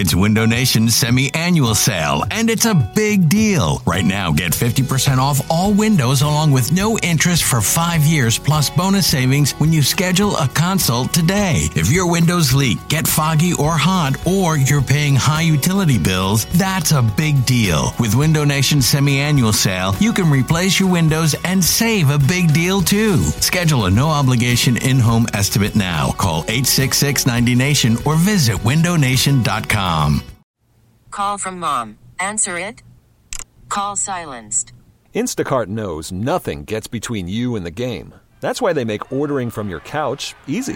It's Window Nation's semi-annual sale, and it's a big deal. Right now, get 50% off all windows along with no interest for 5 years plus bonus savings when you schedule a consult today. If your windows leak, get foggy or hot, or you're paying high utility bills, that's a big deal. With Window Nation's semi-annual sale, you can replace your windows and save a big deal too. Schedule a no-obligation in-home estimate now. Call 866-90-NATION or visit windownation.com. Call from mom. Answer it. Call silenced. Instacart knows nothing gets between you and the game. That's why they make ordering from your couch easy.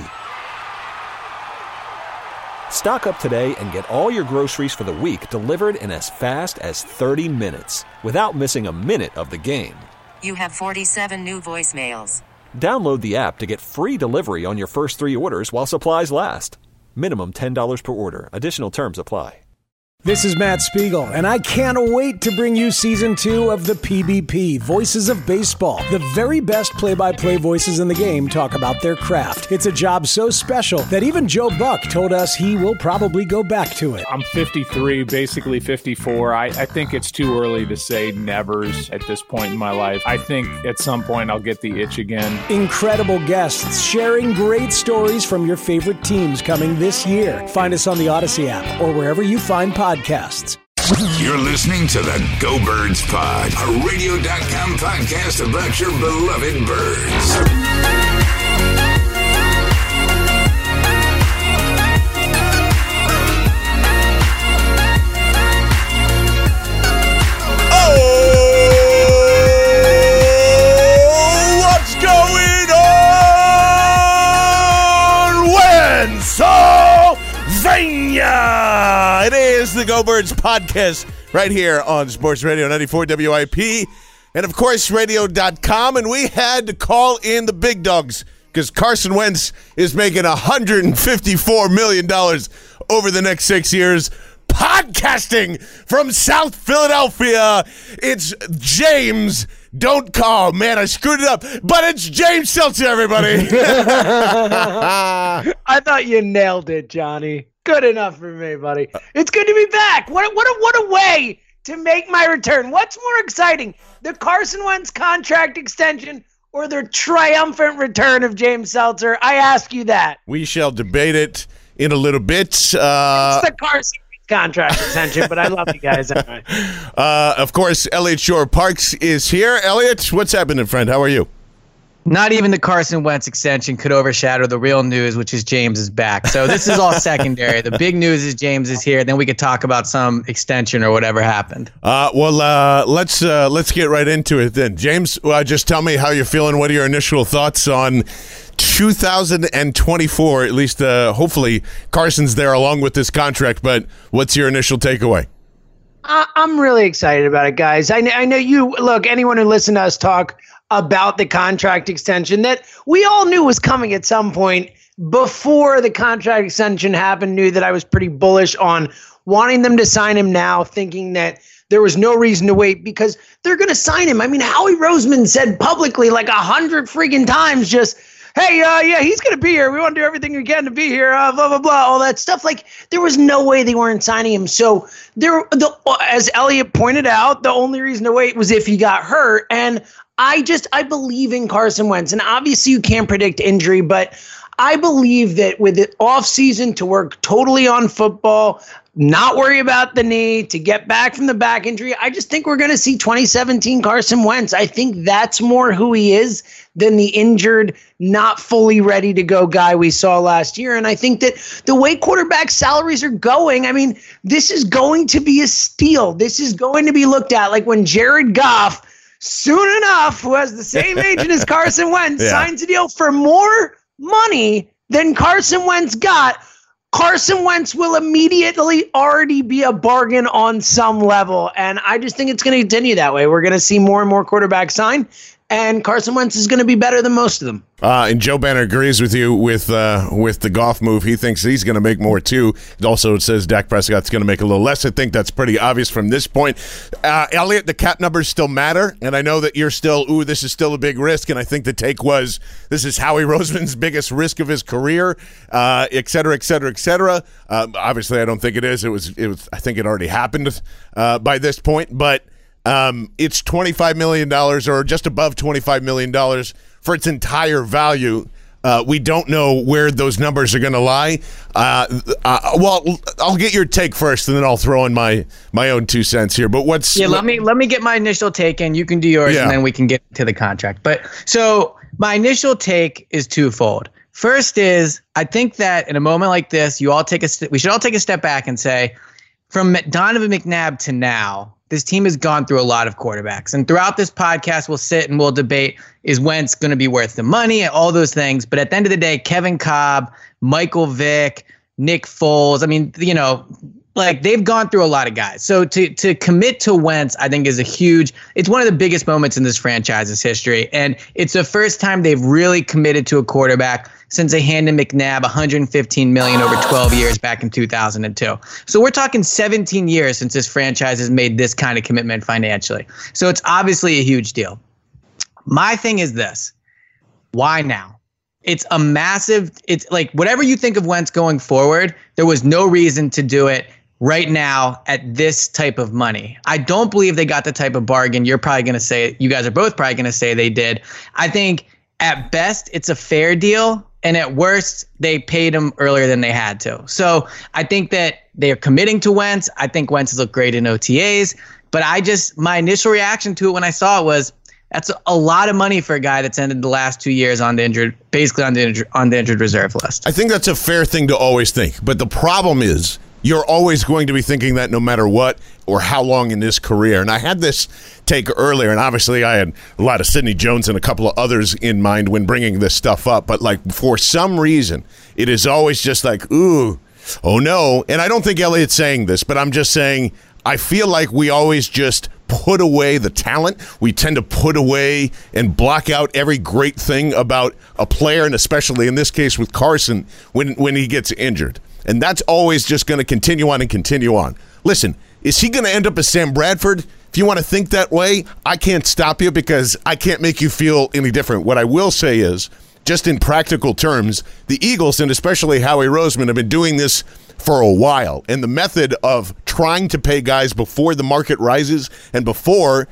Stock up today and get all your groceries for the week delivered in as fast as 30 minutes without missing a minute of the game. You have 47 new voicemails. Download the app to get free delivery on your first 3 orders while supplies last. Minimum $10 per order. Additional terms apply. This is Matt Spiegel, and I can't wait to bring you Season 2 of the PBP, Voices of Baseball. The very best play-by-play voices in the game talk about their craft. It's a job so special that even Joe Buck told us he will probably go back to it. I'm 53, basically 54. I think it's too early to say nevers at this point in my life. I think at some point I'll get the itch again. Incredible guests sharing great stories from your favorite teams coming this year. Find us on the Odyssey app or wherever you find podcasts. You're listening to the Go Birds Pod, a radio.com podcast about your beloved birds. What's going on, Pennsylvania? It is the Go Birds podcast right here on Sports Radio 94 WIP and, of course, radio.com. And we had to call in the big dogs because Carson Wentz is making $154 million over the next 6 years. Podcasting from South Philadelphia, it's James. Don't call, man, I screwed it up. But it's James Seltzer, everybody. I thought you nailed it, Johnny. Good enough for me, buddy. It's good to be back. What a way to make my return. What's more exciting, the Carson Wentz contract extension or the triumphant return of James Seltzer? I ask you that. We shall debate it in a little bit. It's the Carson contract extension, but I love you guys anyway. Of course, Elliot Shore-Parks is here. Elliot, what's happening, friend? How are you? Not even the Carson Wentz extension could overshadow the real news, which is James is back. So this is all secondary. The big news is James is here. Then we could talk about some extension or whatever happened. Let's get right into it then. James, just tell me how you're feeling. What are your initial thoughts on 2024? At least, hopefully, Carson's there along with this contract. But what's your initial takeaway? I'm really excited about it, guys. I know you. Look, anyone who listened to us talk about the contract extension that we all knew was coming at some point before the contract extension happened, knew that I was pretty bullish on wanting them to sign him now, thinking that there was no reason to wait because they're going to sign him. I mean, Howie Roseman said publicly like 100 freaking times just, hey, yeah, he's going to be here. We want to do everything we can to be here, blah, blah, blah, all that stuff. Like, there was no way they weren't signing him. So, as Elliot pointed out, the only reason to wait was if he got hurt. And I believe in Carson Wentz. And obviously, you can't predict injury, but I believe that with the offseason to work totally on football, not worry about the knee, to get back from the back injury, I just think we're going to see 2017 Carson Wentz. I think that's more who he is than the injured, not fully ready to go guy we saw last year. And I think that the way quarterback salaries are going, I mean, this is going to be a steal. This is going to be looked at like when Jared Goff, soon enough, who has the same agent as Carson Wentz, signs a deal for more money than Carson Wentz got. Carson Wentz will immediately already be a bargain on some level. And I just think it's going to continue that way. We're going to see more and more quarterbacks sign. and Carson Wentz is going to be better than most of them. And Joe Banner agrees with you with the Goff move. He thinks he's going to make more too. It also says Dak Prescott's going to make a little less. I think that's pretty obvious from this point. Elliot, the cap numbers still matter, and I know that you're still, this is still a big risk, and I think the take was this is Howie Roseman's biggest risk of his career, et cetera, et cetera, et cetera. Obviously, I don't think it is. It was. I think it already happened by this point, but it's $25 million or just above $25 million for its entire value. We don't know where those numbers are going to lie. Well, I'll get your take first, and then I'll throw in my own 2 cents here. But let me get my initial take, and you can do yours, and then we can get to the contract. But so my initial take is twofold. First is I think that in a moment like this, we should all take a step back and say, from Donovan McNabb to now, this team has gone through a lot of quarterbacks. And throughout this podcast, we'll sit and we'll debate, is Wentz going to be worth the money, all those things. But at the end of the day, Kevin Kolb, Michael Vick, Nick Foles, I mean, they've gone through a lot of guys. So to commit to Wentz, I think is it's one of the biggest moments in this franchise's history. And it's the first time they've really committed to a quarterback since they handed McNabb $115 million over 12 years back in 2002. So we're talking 17 years since this franchise has made this kind of commitment financially. So it's obviously a huge deal. My thing is this. Why now? It's like whatever you think of Wentz going forward, there was no reason to do it right now at this type of money. I don't believe they got the type of bargain you guys are both probably going to say they did. I think at best it's a fair deal, and at worst they paid him earlier than they had to. So I think that they're committing to Wentz. I think Wentz has looked great in OTAs, but my initial reaction to it when I saw it was, that's a lot of money for a guy that's ended the last 2 years on the injured reserve list. I think that's a fair thing to always think, but the problem is you're always going to be thinking that no matter what or how long in this career. And I had this take earlier, and obviously I had a lot of Sidney Jones and a couple of others in mind when bringing this stuff up, but like for some reason, it is always just like, ooh, oh no. And I don't think Elliot's saying this, but I'm just saying I feel like we always just put away the talent. We tend to put away and block out every great thing about a player, and especially in this case with Carson when he gets injured. And that's always just going to continue on and continue on. Listen, is he going to end up as Sam Bradford? If you want to think that way, I can't stop you because I can't make you feel any different. What I will say is, just in practical terms, the Eagles, and especially Howie Roseman, have been doing this for a while. And the method of trying to pay guys before the market rises and before,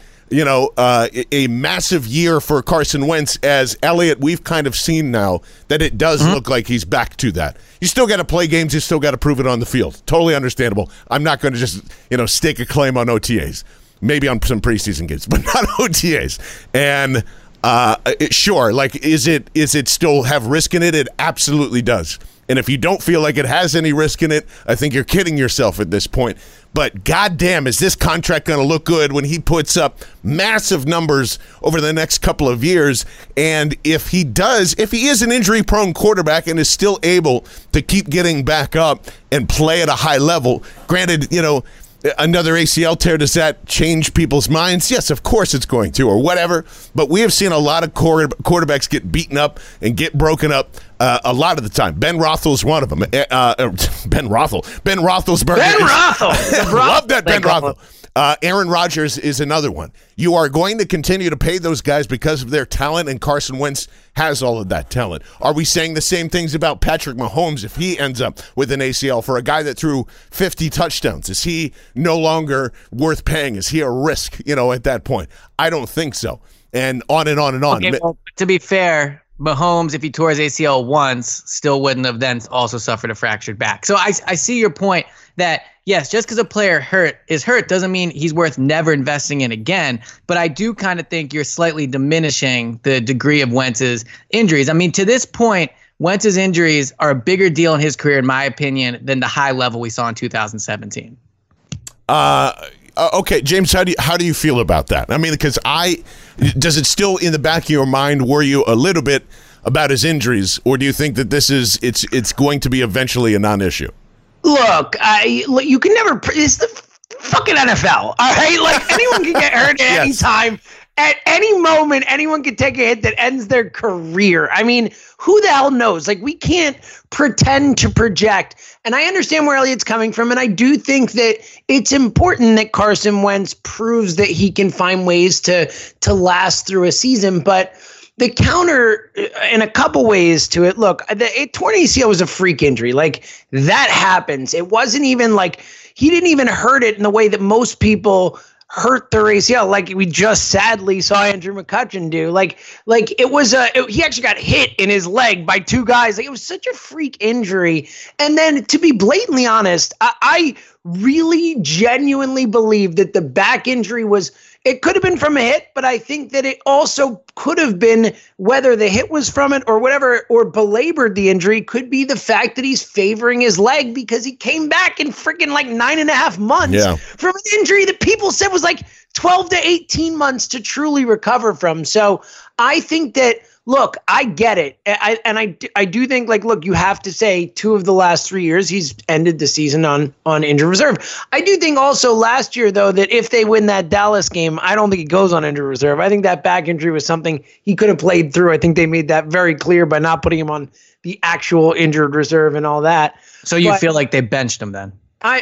a massive year for Carson Wentz, as Elliot, we've kind of seen now that it does look like he's back to that. You still got to play games. You still got to prove it on the field. Totally understandable. I'm not going to just, stake a claim on OTAs. Maybe on some preseason games, but not OTAs. And sure, is it still have risk in it? It absolutely does. And if you don't feel like it has any risk in it, I think you're kidding yourself at this point. But goddamn, is this contract going to look good when he puts up massive numbers over the next couple of years? And if he is an injury-prone quarterback and is still able to keep getting back up and play at a high level, granted, another ACL tear, does that change people's minds? Yes, of course it's going to, or whatever. But we have seen a lot of quarterbacks get beaten up and get broken up a lot of the time. Ben Roethlisberger's one of them. Ben Roethlisberger. Love that Ben Roethlisberger. Aaron Rodgers is another one. You are going to continue to pay those guys because of their talent, and Carson Wentz has all of that talent. Are we saying the same things about Patrick Mahomes if he ends up with an ACL for a guy that threw 50 touchdowns? Is he no longer worth paying? Is he a risk, at that point? I don't think so. And on and on and on. Okay, well, to be fair, Mahomes, if he tore his ACL once, still wouldn't have then also suffered a fractured back. So I see your point that, yes, just because a player is hurt doesn't mean he's worth never investing in again. But I do kind of think you're slightly diminishing the degree of Wentz's injuries. I mean, to this point, Wentz's injuries are a bigger deal in his career, in my opinion, than the high level we saw in 2017. Okay, James, how do you feel about that? I mean, because does it still in the back of your mind worry you a little bit about his injuries, or do you think that it's going to be eventually a non-issue? Look, you can never. It's the fucking NFL, all right? Like anyone can get hurt at any time. at any moment, anyone could take a hit that ends their career. I mean, who the hell knows? Like, we can't pretend to project. And I understand where Elliot's coming from, and I do think that it's important that Carson Wentz proves that he can find ways to last through a season. But the counter in a couple ways to it, look, the torn ACL was a freak injury. Like, that happens. It wasn't even like he didn't even hurt it in the way that most people hurt their ACL, like we just sadly saw Andrew McCutchen do. Like it was he actually got hit in his leg by two guys. Like, it was such a freak injury. And then, to be blatantly honest, I really genuinely believe that the back injury it could have been from a hit, but I think that it also could have been, whether the hit was from it or whatever, or belabored the injury, could be the fact that he's favoring his leg because he came back in freaking like 9.5 months from an injury that people said was like 12 to 18 months to truly recover from. So I think that, look, I get it. I do think, like, look, you have to say 2 of the last 3 years he's ended the season on injured reserve. I do think also last year, though, that if they win that Dallas game, I don't think he goes on injured reserve. I think that back injury was something he could have played through. I think they made that very clear by not putting him on the actual injured reserve and all that. So you feel like they benched him then? I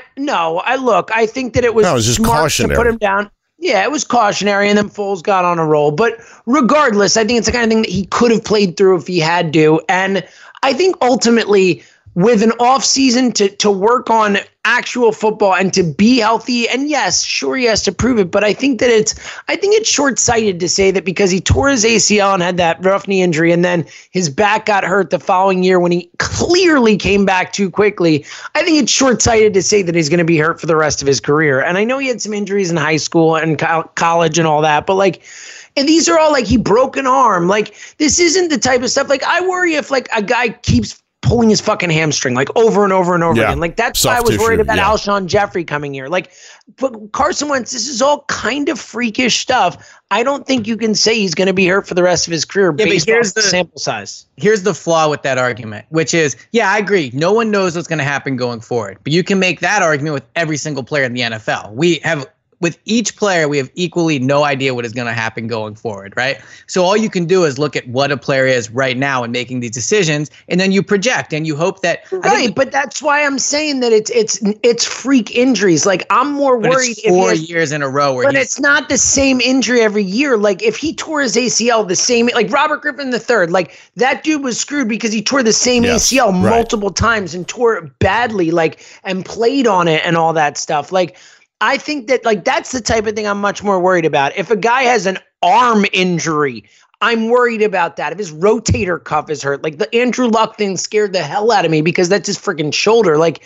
think that it was just smart cautionary to put him down. Yeah, it was cautionary, and then Foles got on a roll. But regardless, I think it's the kind of thing that he could have played through if he had to. And I think ultimately, with an offseason to work on actual football and to be healthy, and yes, sure, he has to prove it, but I think it's short-sighted to say that because he tore his ACL and had that rough knee injury, and then his back got hurt the following year when he clearly came back too quickly. I think it's short-sighted to say that he's going to be hurt for the rest of his career. And I know he had some injuries in high school and college and all that, but like, and these are all like, he broke an arm. Like, this isn't the type of stuff. Like, I worry if like a guy keeps pulling his fucking hamstring like over and over and over again. Like, that's why I was worried about Alshon Jeffrey coming here. Like, but Carson Wentz, this is all kind of freakish stuff. I don't think you can say he's going to be hurt for the rest of his career based on the sample size. Here's the flaw with that argument, which is, I agree. No one knows what's going to happen going forward. But you can make that argument with every single player in the NFL. With each player, we have equally no idea what is going to happen going forward, right? So all you can do is look at what a player is right now and making these decisions, and then you project and you hope that. Right, but that's why I'm saying that it's freak injuries. Like, I'm more worried if 4 years in a row. But it's not the same injury every year. Like, if he tore his ACL the same, like Robert Griffin III, like that dude was screwed because he tore the same ACL multiple times and tore it badly, like, and played on it and all that stuff. Like, I think that, like, that's the type of thing I'm much more worried about. If a guy has an arm injury, I'm worried about that. If his rotator cuff is hurt, like the Andrew Luck thing scared the hell out of me because that's his freaking shoulder. Like,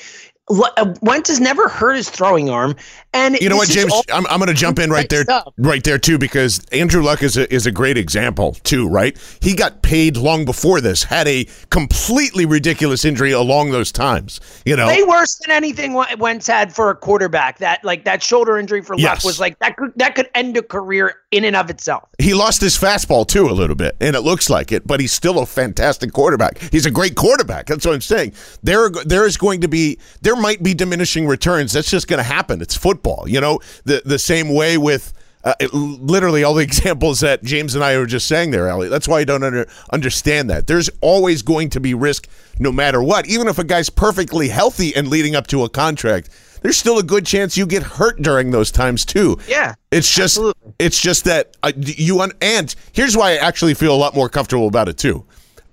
Wentz has never hurt his throwing arm, and you know what, James? I'm going to jump in right there too, because Andrew Luck is a great example too, right? He got paid long before this, had a completely ridiculous injury along those times. You know, way worse than anything Wentz had for a quarterback. That shoulder injury for Luck was like that could end a career in and of itself. He lost his fastball too a little bit, and it looks like it, but he's still a fantastic quarterback. He's a great quarterback. That's what I'm saying. There might be diminishing returns. That's just going to happen. It's football, you know. The same way with literally all the examples that James and I were just saying there, Elliot. That's why I don't understand that. There's always going to be risk no matter what. Even if a guy's perfectly healthy and leading up to a contract, there's still a good chance you get hurt during those times too. Yeah, it's just that and here's why I actually feel a lot more comfortable about it too.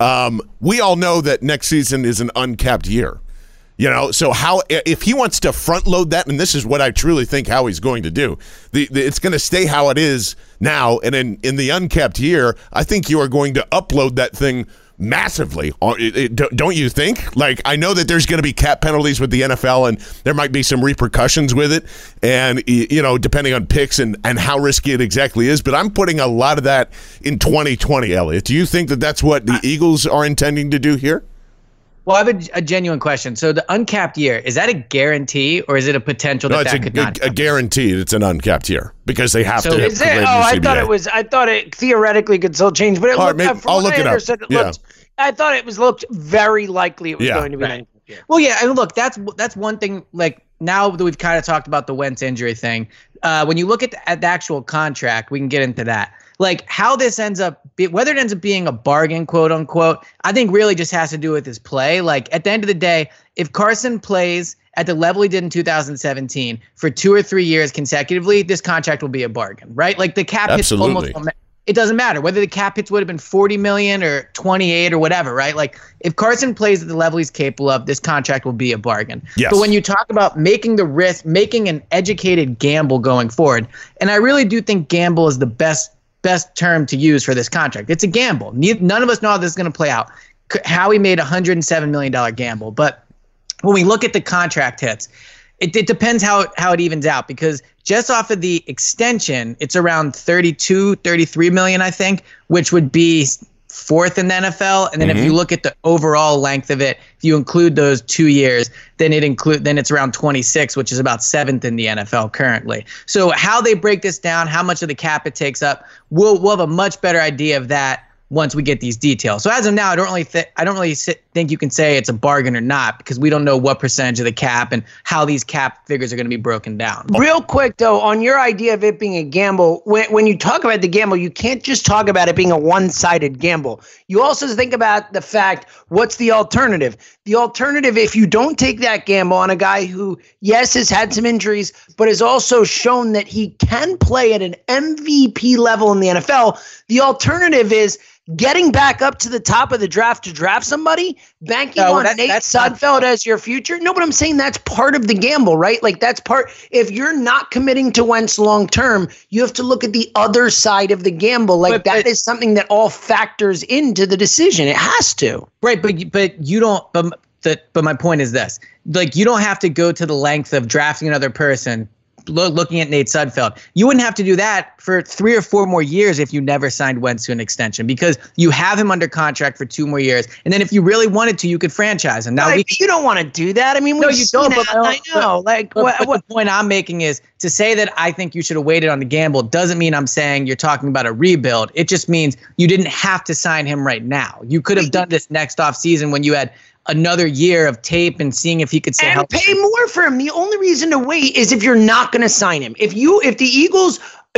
We all know that next season is an uncapped year. You know, so if he wants to front load that, and this is what I truly think Howie's going to do, it's going to stay how it is now, and in the uncapped year, I think you are going to upload that thing massively. Don't you think? Like, I know that there's going to be cap penalties with the NFL, and there might be some repercussions with it, and, you know, depending on picks and how risky it exactly is, but I'm putting a lot of that in 2020, Elliot. Do you think that that's what the Eagles are intending to do here? Well, I have a genuine question. So the uncapped year, is that a guarantee or is it a potential that could not happen? A guarantee it's an uncapped year because they have to. Is it? I thought it theoretically could still change, but I'll look it up. I thought it looked very likely it was going to be an uncapped year. Well, yeah, and look, that's one thing. Like, now that we've kind of talked about the Wentz injury thing, when you look at the actual contract, we can get into that. Like how this ends up, whether it ends up being a bargain, quote unquote, I think really just has to do with his play. Like at the end of the day, if Carson plays at the level he did in 2017 for 2 or 3 years consecutively, this contract will be a bargain, right? Like the cap hits almost, it doesn't matter whether the cap hits would have been 40 million or 28 or whatever, right? Like if Carson plays at the level he's capable of, this contract will be a bargain. Yes. But when you talk about making the risk, making an educated gamble going forward, and I really do think gamble is the best term to use for this contract. It's a gamble. None of us know how this is going to play out. Howie made a $107 million gamble. But when we look at the contract hits, it depends how it evens out, because just off of the extension, it's around 33 million, I think, which would be fourth in the NFL. And then if you look at the overall length of it, if you include those 2 years, then it's around 26, which is about seventh in the NFL currently. So how they break this down, how much of the cap it takes up, we'll have a much better idea of that once we get these details. So as of now, I don't really think you can say it's a bargain or not, because we don't know what percentage of the cap and how these cap figures are going to be broken down. Real quick, though, on your idea of it being a gamble, when you talk about the gamble, you can't just talk about it being a one-sided gamble. You also think about the fact, what's the alternative? The alternative, if you don't take that gamble on a guy who, yes, has had some injuries, but has also shown that he can play at an MVP level in the NFL, the alternative is getting back up to the top of the draft to draft somebody, banking on Nate Sudfeld as your future. No, but I'm saying that's part of the gamble, right? Like that's part. If you're not committing to Wentz long term, you have to look at the other side of the gamble. Like that is something that all factors into the decision. It has to. Right, but you don't. But my point is this: like you don't have to go to the length of drafting another person. Looking at Nate Sudfeld, you wouldn't have to do that for 3 or 4 more years if you never signed Wentz to an extension, because you have him under contract for 2 more years. And then if you really wanted to, you could franchise him. Now, you don't want to do that. I mean, no, you don't. But I know. But the point I'm making is to say that I think you should have waited on the gamble doesn't mean I'm saying you're talking about a rebuild. It just means you didn't have to sign him right now. You could have done this next offseason when you had another year of tape and seeing if he could stay healthy. Pay more for him. The only reason to wait is if you're not going to sign him. If the Eagles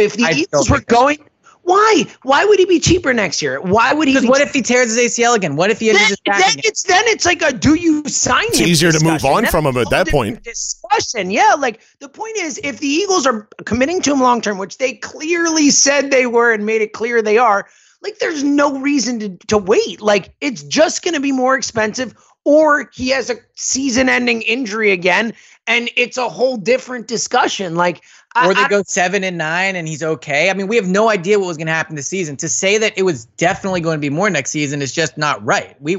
were going, why would he be cheaper next year? Why would he? Because what if he tears his ACL again? What if he injures his back again? It's like a do you sign him? It's easier to move on from him at that point. Discussion, yeah. Like the point is, if the Eagles are committing to him long term, which they clearly said they were and made it clear they are, like there's no reason to wait. Like it's just going to be more expensive. Or he has a season-ending injury again, and it's a whole different discussion. Like, or they go 7-9 and he's okay. I mean, we have no idea what was going to happen this season. To say that it was definitely going to be more next season is just not right. No.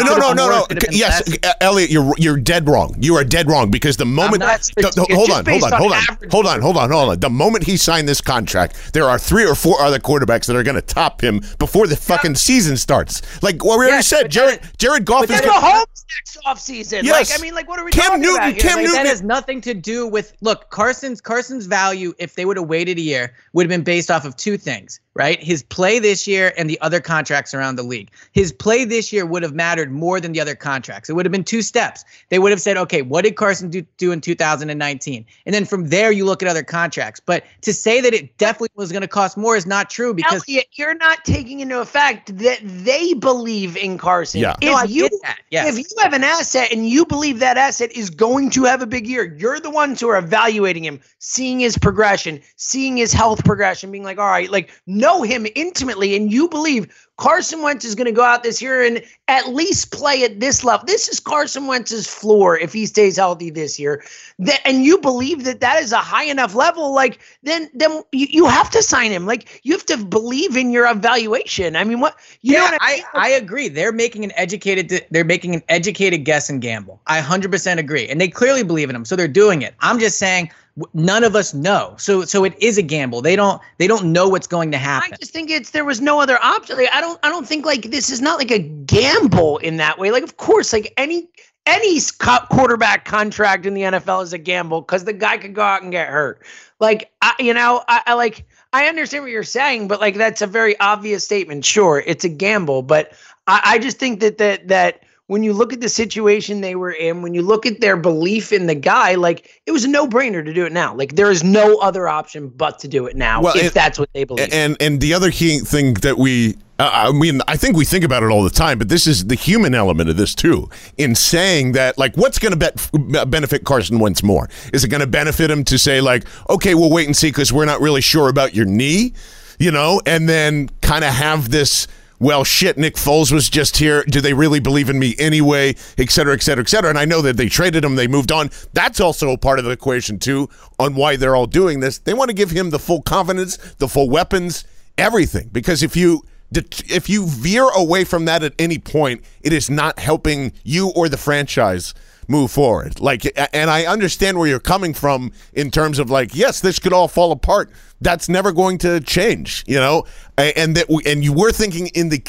Yes, Elliot, you're dead wrong. You are dead wrong, because the moment hold on. The moment he signed this contract, there are 3 or 4 other quarterbacks that are going to top him before the fucking season starts. Like what we already said, Jared Goff is going to Mahomes next offseason. Yes. Like, I mean, like what are we talking about here? Cam Newton. That has nothing to do with Carson's value, if they would have waited a year, would have been based off of 2 things, right? His play this year and the other contracts around the league. His play this year would have mattered more than the other contracts. It would have been 2 steps. They would have said, okay, what did Carson do in 2019? And then from there, you look at other contracts. But to say that it definitely was going to cost more is not true, because Elliot, you're not taking into effect that they believe in Carson. Yeah. If you have an asset and you believe that asset is going to have a big year, you're the ones who are evaluating him, seeing his progression, seeing his health progression, being like, all right, like know him intimately, and you believe Carson Wentz is going to go out this year and at least play at this level. This is Carson Wentz's floor if he stays healthy this year. And you believe that is a high enough level, like then you have to sign him. Like you have to believe in your evaluation. I mean, what you know? What I mean? I agree. They're making an educated guess and gamble. I 100% agree, and they clearly believe in him, so they're doing it. I'm just saying, none of us know. So it is a gamble. They don't know what's going to happen. I just think there was no other option. Like, I don't think like this is not like a gamble in that way. Like, of course, like any quarterback contract in the NFL is a gamble because the guy could go out and get hurt. Like, I understand what you're saying, but like that's a very obvious statement. Sure, it's a gamble, but I just think that when you look at the situation they were in, when you look at their belief in the guy, like it was a no-brainer to do it now. Like there is no other option but to do it now if that's what they believe. And the other key thing that I think we think about it all the time, but this is the human element of this too, in saying that, like, what's going to benefit Carson Wentz more? Is it going to benefit him to say, like, okay, we'll wait and see because we're not really sure about your knee, and then kind of have this, well, shit, Nick Foles was just here. Do they really believe in me anyway, et cetera, et cetera, et cetera? And I know that they traded him. They moved on. That's also a part of the equation too on why they're all doing this. They want to give him the full confidence, the full weapons, everything. Because if you veer away from that at any point, it is not helping you or the franchise move forward. Like, and I understand where you're coming from in terms of, like, yes, this could all fall apart. That's never going to change, and you were thinking in the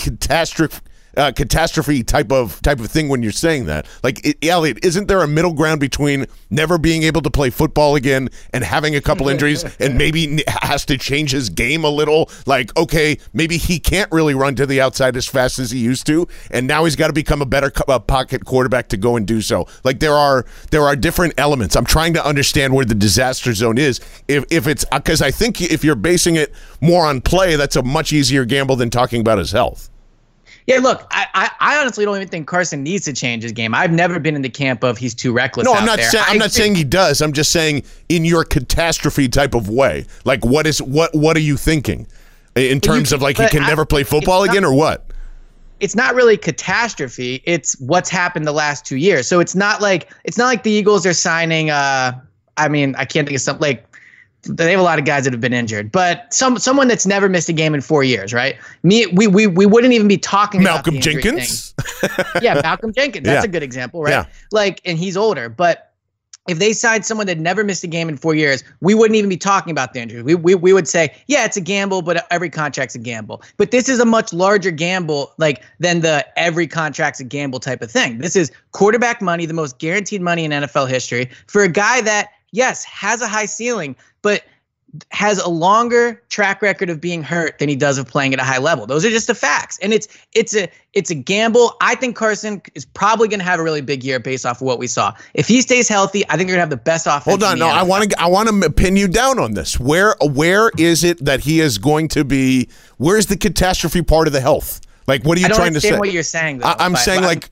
catastrophe type of thing when you're saying that. Like, Elliot, isn't there a middle ground between never being able to play football again and having a couple injuries and maybe has to change his game a little? Like, okay, maybe he can't really run to the outside as fast as he used to, and now he's got to become a better pocket quarterback to go and do so. Like, there are different elements. I'm trying to understand where the disaster zone is. If it's because I think if you're basing it more on play, that's a much easier gamble than talking about his health. Yeah, look, I honestly don't even think Carson needs to change his game. I've never been in the camp of he's too reckless. No, I'm not saying he does. I'm just saying in your catastrophe type of way. Like, what are you thinking in terms of, like, he can never play football again, or what? It's not really catastrophe. It's what's happened the last 2 years. So it's not like the Eagles are signing. I can't think of something like. They have a lot of guys that have been injured, but someone that's never missed a game in 4 years, right? We wouldn't even be talking about Malcolm Jenkins. Yeah, Malcolm Jenkins. That's a good example, right? Yeah. Like, and he's older, but if they signed someone that never missed a game in 4 years, we wouldn't even be talking about the injury. We would say, yeah, it's a gamble, but every contract's a gamble. But this is a much larger gamble, like, than the every contract's a gamble type of thing. This is quarterback money, the most guaranteed money in NFL history for a guy that, yes, has a high ceiling, but has a longer track record of being hurt than he does of playing at a high level. Those are just the facts. And it's a gamble. I think Carson is probably going to have a really big year based off of what we saw. If he stays healthy, I think they're going to have the best offense. Hold on. No, I want to pin you down on this. Where is it that he is going to be? Where's the catastrophe part of the health? Like, what are you trying to say? I don't understand what you're saying, though. I'm saying, like,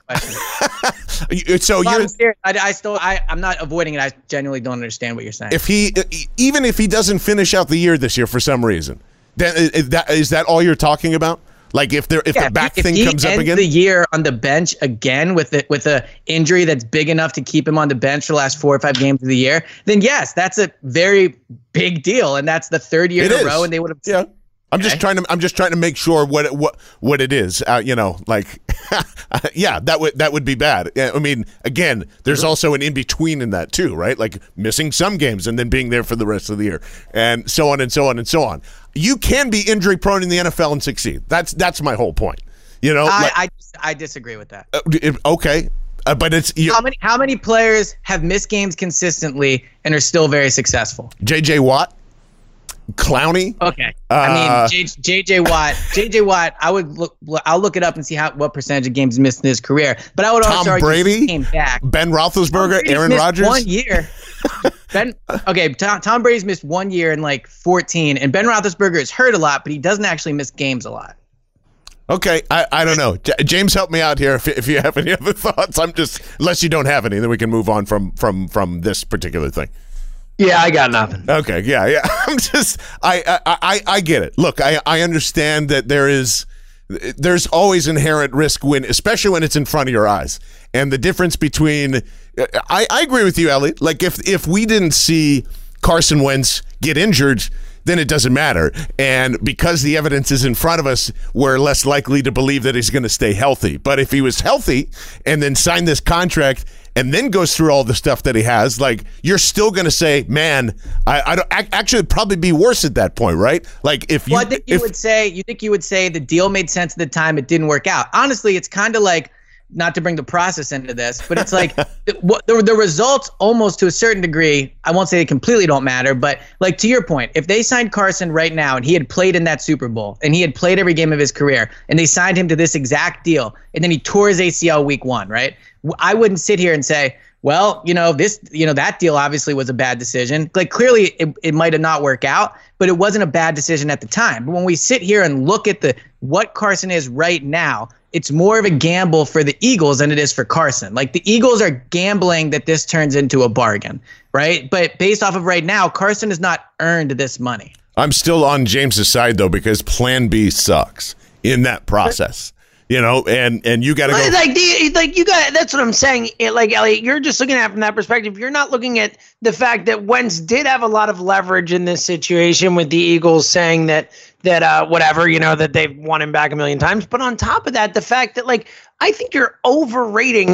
so you're. I'm not avoiding it. I genuinely don't understand what you're saying. Even if he doesn't finish out the year this year for some reason, then is that all you're talking about? Like, if the back thing comes up again, the year on the bench again with a injury that's big enough to keep him on the bench for the last 4 or 5 games of the year, then yes, that's a very big deal, and that's the third year in a row, and they would have. Yeah. I'm just trying to make sure what it is. Like, yeah, that would be bad. I mean, again, there's also an in between in that too, right? Like missing some games and then being there for the rest of the year, and so on and so on and so on. You can be injury prone in the NFL and succeed. That's my whole point. I disagree with that. Okay. But it's how many players have missed games consistently and are still very successful? J.J. Watt. Clowney. Okay. J.J. Watt. I'll look it up and see what percentage of games he missed in his career. But I would also argue he came back. Ben Roethlisberger, Aaron Rodgers. 1 year. Tom Brady's missed 1 year in like 14, and Ben Roethlisberger is hurt a lot, but he doesn't actually miss games a lot. Okay, I don't know. James, help me out here if you have any other thoughts. Unless you don't have any, then we can move on from this particular thing. Yeah, I got nothing. Okay, yeah. I get it. Look, I understand that there's always inherent risk especially when it's in front of your eyes. And the difference between, I agree with you, Elliot. Like if we didn't see Carson Wentz get injured, then it doesn't matter. And because the evidence is in front of us, we're less likely to believe that he's going to stay healthy. But if he was healthy and then signed this contract and then goes through all the stuff that he has, like, you're still going to say, man, I don't actually it'd probably be worse at that point, right? Like if you, I think you would say the deal made sense at the time, it didn't work out. Honestly, it's kind of like not to bring the process into this, but it's like the results almost to a certain degree, I won't say they completely don't matter, but like to your point, if they signed Carson right now and he had played in that Super Bowl and he had played every game of his career and they signed him to this exact deal and then he tore his ACL week 1, right? I wouldn't sit here and say, well, that deal obviously was a bad decision. Like clearly it might have not worked out, but it wasn't a bad decision at the time. But when we sit here and look at what Carson is right now, it's more of a gamble for the Eagles than it is for Carson. Like the Eagles are gambling that this turns into a bargain, right? But based off of right now, Carson has not earned this money. I'm still on James's side though, because Plan B sucks in that process. And you got to go. That's what I'm saying. Elliot, you're just looking at it from that perspective. You're not looking at the fact that Wentz did have a lot of leverage in this situation with the Eagles saying that that they've won him back a million times. But on top of that, the fact that I think you're overrating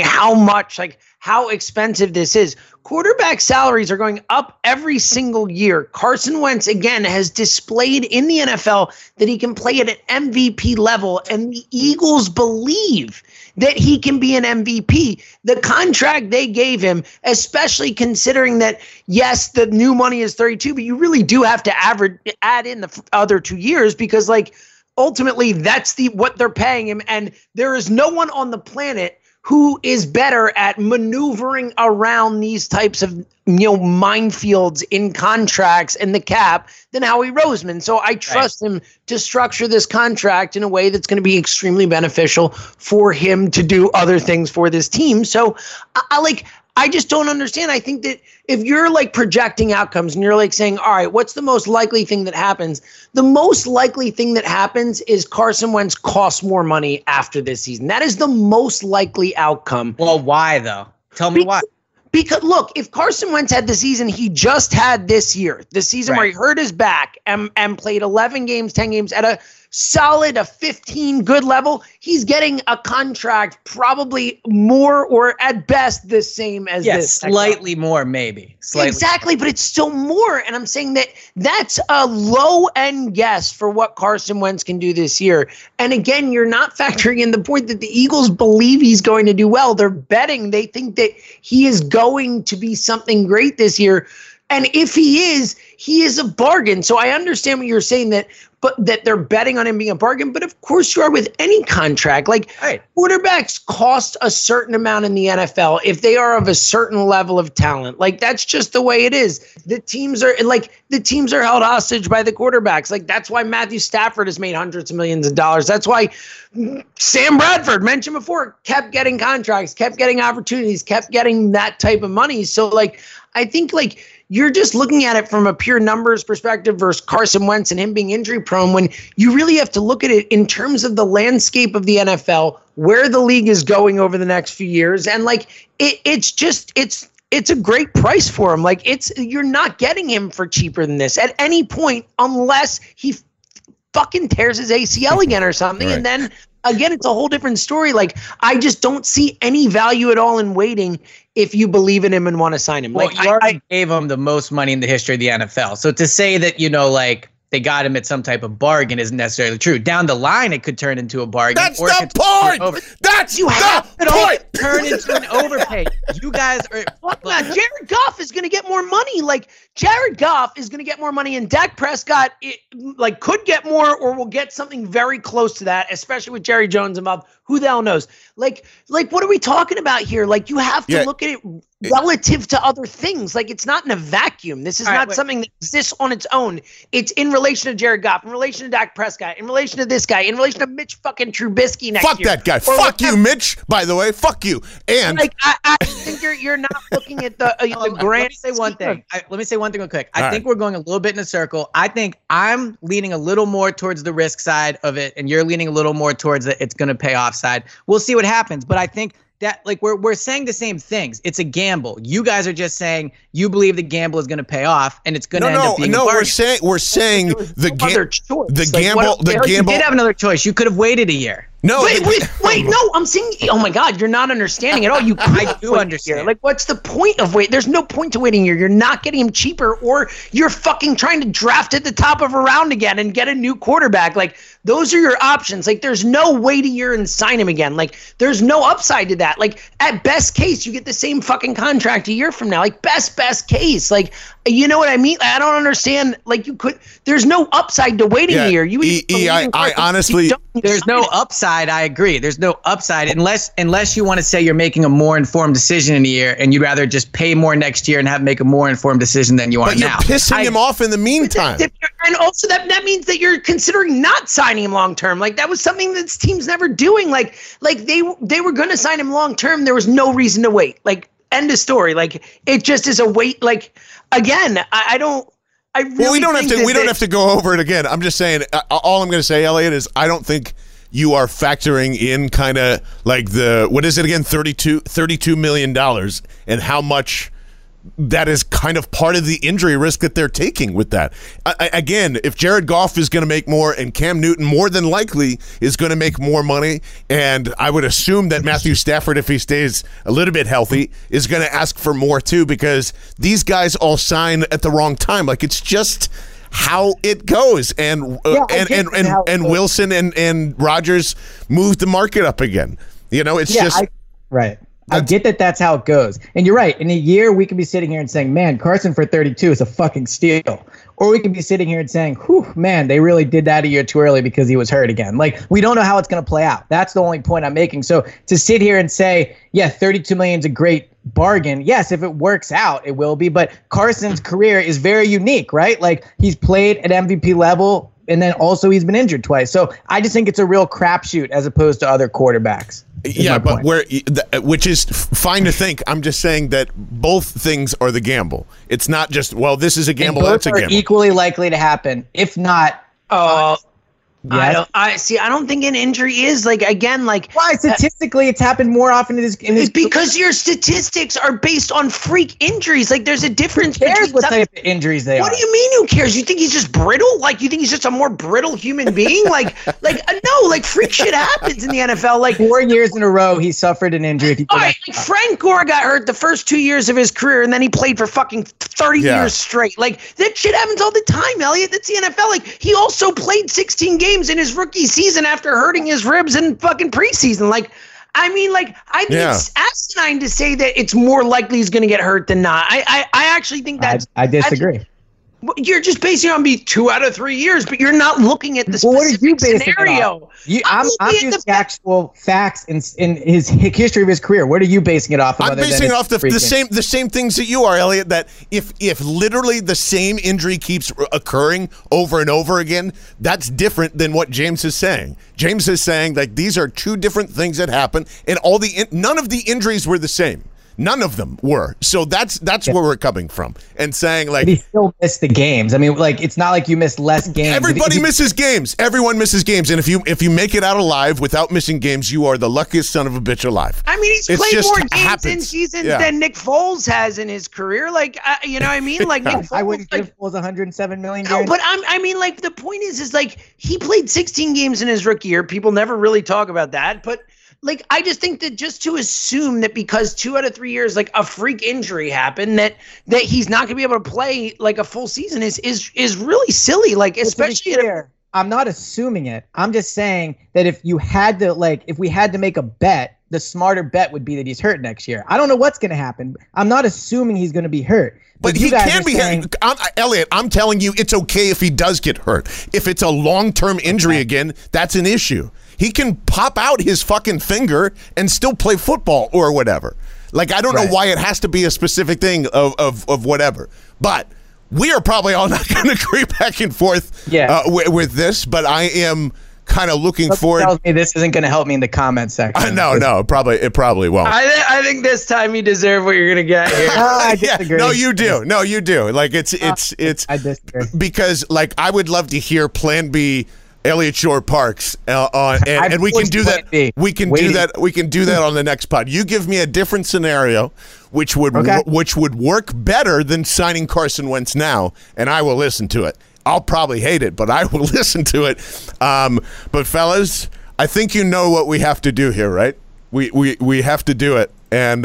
how expensive this is. Quarterback salaries are going up every single year. Carson Wentz, again, has displayed in the NFL that he can play at an MVP level, and the Eagles believe that he can be an MVP. The contract they gave him, especially considering that, yes, the new money is 32, but you really do have to add in the other 2 years because, ultimately, that's what they're paying him, and there is no one on the planet who is better at maneuvering around these types of minefields in contracts and the cap than Howie Roseman. So I trust him to structure this contract in a way that's going to be extremely beneficial for him to do other things for this team. So I just don't understand. I think that if you're projecting outcomes and you're saying, all right, what's the most likely thing that happens? The most likely thing that happens is Carson Wentz costs more money after this season. That is the most likely outcome. Well, why though? Tell me why. Because look, if Carson Wentz had the season he just had this year, the season where he hurt his back and played 11 games, 10 games at a solid, a 15 good level, he's getting a contract probably more or at best the same as this. Slightly more, maybe. Exactly, but it's still more. And I'm saying that that's a low-end guess for what Carson Wentz can do this year. And again, you're not factoring in the point that the Eagles believe he's going to do well. They're betting. They think that he is going to be something great this year. And if he is a bargain. So I understand what you're saying that they're betting on him being a bargain. But of course you are with any contract. Quarterbacks cost a certain amount in the NFL if they are of a certain level of talent. That's just the way it is. The teams are held hostage by the quarterbacks. That's why Matthew Stafford has made hundreds of millions of dollars. That's why Sam Bradford, mentioned before, kept getting contracts, kept getting opportunities, kept getting that type of money. So I think you're just looking at it from a pure numbers perspective versus Carson Wentz and him being injury prone when you really have to look at it in terms of the landscape of the NFL, where the league is going over the next few years. And it's a great price for him. You're not getting him for cheaper than this at any point unless he fucking tears his ACL again or something. Right. And then again, it's a whole different story. I just don't see any value at all in waiting if you believe in him and want to sign him. Well, you already gave him the most money in the history of the NFL. So to say that, they got him at some type of bargain isn't necessarily true. Down the line, it could turn into a bargain. That's the point. That's the point. Turn into an overpay. You guys are. Jared Goff is going to get more money. Jared Goff is going to get more money, and Dak Prescott could get more or will get something very close to that, especially with Jerry Jones involved. Who the hell knows? What are we talking about here? You have to look at it relative to other things. It's not in a vacuum. This is not something that exists on its own. It's in relation to Jared Goff, in relation to Dak Prescott, in relation to this guy, in relation to Mitch fucking Trubisky next year. Fuck that guy. Fuck you, Mitch, by the way. Fuck you. And I think you're not looking at the grand. Let me say one thing. Let me say one thing real quick. I think we're going a little bit in a circle. I think I'm leaning a little more towards the risk side of it, and you're leaning a little more towards the it's going to pay off side. We'll see what happens, but I think that we're saying the same things. It's a gamble. You guys are just saying you believe the gamble is going to pay off, and it's going to end up being a bargain. We're saying the gamble. You did have another choice. You could have waited a year. No, wait, no, I'm saying, oh my God, you're not understanding at all. I do understand. What's the point of wait? There's no point to waiting here. You're not getting him cheaper, or you're fucking trying to draft at the top of a round again and get a new quarterback. those are your options. Like, there's no wait a year and sign him again. Like, there's no upside to that. Like, at best case, you get the same fucking contract a year from now. Like, best case. Like, you know what I mean? I don't understand. Like, there's no upside to waiting a year. I honestly, there's no upside. I agree. There's no upside unless you want to say you're making a more informed decision in a year and you'd rather just pay more next year and make a more informed decision than you are now. But you're pissing him off in the meantime. And also that means that you're considering not signing him long term. Like, that was something that this team's never doing. Like they were going to sign him long term. There was no reason to wait. Like, end of story. Like, it just is a wait. Like, again, I don't. I really well, we don't have to go over it again. I'm just saying. All I'm going to say, Elliot, is I don't think you are factoring in kind of like what is it again, $32 million, and how much that is kind of part of the injury risk that they're taking with that. Again, if Jared Goff is going to make more and Cam Newton more than likely is going to make more money, and I would assume that Matthew Stafford, if he stays a little bit healthy, is going to ask for more too, because these guys all sign at the wrong time. Like, it's just how it goes, and Wilson and Rodgers moved the market up again. You know, it's right. I get that that's how it goes. And you're right. In a year, we could be sitting here and saying, man, Carson for 32 is a fucking steal. Or we could be sitting here and saying, whew, man, they really did that a year too early because he was hurt again. Like, we don't know how it's going to play out. That's the only point I'm making. So to sit here and say, yeah, $32 million is a great bargain. Yes, if it works out, it will be. But Carson's career is very unique, right? Like, he's played at MVP level, and then also he's been injured twice. So I just think it's a real crapshoot as opposed to other quarterbacks. Yeah, but which is fine to think. I'm just saying that both things are the gamble. It's not just, well, this is a gamble, that's a gamble. Both are equally likely to happen. If not, yes. I don't think an injury is, like, again, like, why statistically it's happened more often it's because your statistics are based on freak injuries. Like, there's a difference. Who cares what type of injuries they are? What do you mean who cares? You think he's just brittle? Like, you think he's just a more brittle human being? No, like, freak shit happens in the NFL. Like, 4 years in a row he suffered an injury. All right, like, Frank Gore got hurt the first 2 years of his career, and then he played for fucking 30 years straight. Like, that shit happens all the time, Elliot. That's the NFL. Like, he also played 16 games in his rookie season after hurting his ribs in fucking preseason. Like, I mean, like, I think it's asinine to say that it's more likely he's going to get hurt than not. I actually think that's... I disagree. You're just basing it on 2 out of 3 years, but you're not looking at the specific scenario. I'm using actual facts in his history of his career. What are you basing it off of? I'm basing it off the same things that you are, Elliot, that if literally the same injury keeps occurring over and over again, that's different than what James is saying. James is saying, like, these are two different things that happen, and none of the injuries were the same. None of them were. So that's where we're coming from, and saying, like, but he still missed the games. I mean, like, it's not like you missed less games. Everybody misses games. Everyone misses games. And if you make it out alive without missing games, you are the luckiest son of a bitch alive. I mean, he's played more games in seasons than Nick Foles has in his career. Like, you know what I mean? Like, Nick Foles, I wouldn't give Foles $107 million. No, but I mean, like, the point is like, he played 16 games in his rookie year. People never really talk about that, but. Like, I just think that just to assume that because 2 out of 3 years, like, a freak injury happened, that he's not going to be able to play, like, a full season is really silly. Like, especially I'm not assuming it. I'm just saying that if we had to make a bet, the smarter bet would be that he's hurt next year. I don't know what's going to happen. I'm not assuming he's going to be hurt. But he can be hurt. Elliot, I'm telling you, it's okay if he does get hurt. If it's a long-term injury again, that's an issue. He can pop out his fucking finger and still play football or whatever. Like, I don't know why it has to be a specific thing of whatever. But we are probably all not going to agree back and forth with this. But I am kind of looking forward. Tells me this isn't going to help me in the comment section. No, it probably won't. I think this time you deserve what you're going to get here. I disagree. No, you do. No, you do. Like, it's I disagree. Because, like, I would love to hear Plan B. Elliot Shore-Parks and we can do that. We can do that on the next pod. You give me a different scenario, which would work better than signing Carson Wentz now, and I will listen to it. I'll probably hate it, but I will listen to it. But fellas, I think you know what we have to do here, right? We have to do it. And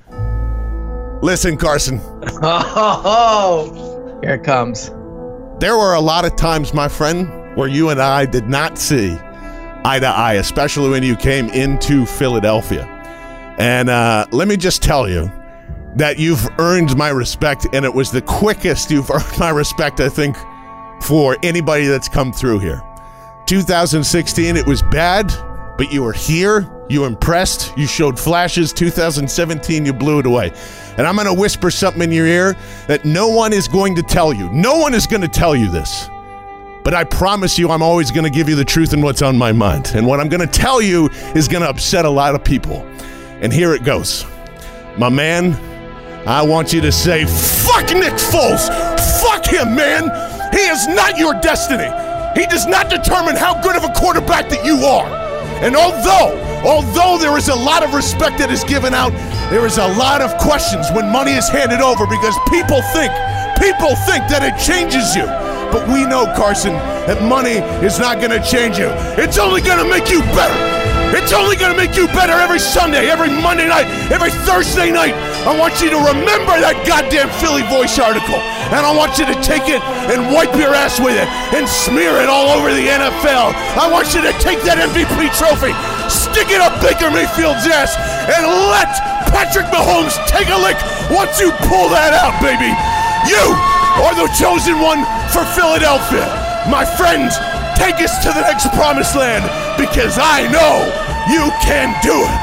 listen, Carson. Oh, here it comes. There were a lot of times, my friend, where you and I did not see eye to eye, especially when you came into Philadelphia. And let me just tell you that you've earned my respect, and it was the quickest you've earned my respect, I think, for anybody that's come through here. 2016, it was bad, but you were here. You impressed. You showed flashes. 2017, you blew it away. And I'm going to whisper something in your ear that no one is going to tell you. No one is going to tell you this. But I promise you, I'm always going to give you the truth and what's on my mind. And what I'm going to tell you is going to upset a lot of people. And here it goes. My man, I want you to say, fuck Nick Foles. Fuck him, man. He is not your destiny. He does not determine how good of a quarterback that you are. And although there is a lot of respect that is given out, there is a lot of questions when money is handed over because people think that it changes you. But we know, Carson, that money is not going to change you. It's only going to make you better. It's only going to make you better every Sunday, every Monday night, every Thursday night. I want you to remember that goddamn Philly Voice article. And I want you to take it and wipe your ass with it and smear it all over the NFL. I want you to take that MVP trophy, stick it up Baker Mayfield's ass, and let Patrick Mahomes take a lick once you pull that out, baby. You are the chosen one for Philadelphia. My friends, take us to the next promised land because I know you can do it.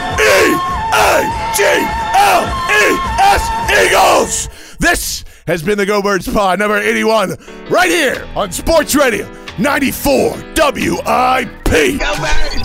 E-A-G-L-E-S, Eagles! This has been the Go Birds Pod, number 81, right here on Sports Radio 94 WIP. Go Birds!